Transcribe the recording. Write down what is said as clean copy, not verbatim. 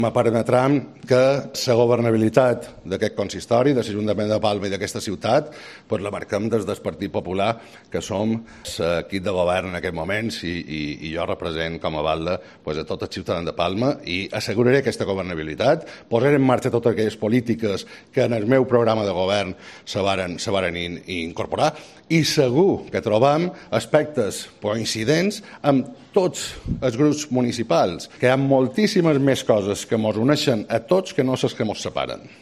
Me permetran que la governabilitat d'aquest consistori, de l'Ajuntament de Palma i d'aquesta ciutat, la marquem des del Partit Popular, que som l'equip de govern en aquest moments i jo represent com a balda a tots els ciutadans de Palma i asseguraré aquesta governabilitat, posaré en marxa totes aquelles polítiques que en el meu programa de govern se varen incorporar i segur que trobam aspectes coincidents amb tots els grups municipals, que hi ha moltíssimes més coses que ens uneixen a tots que no les que ens separen.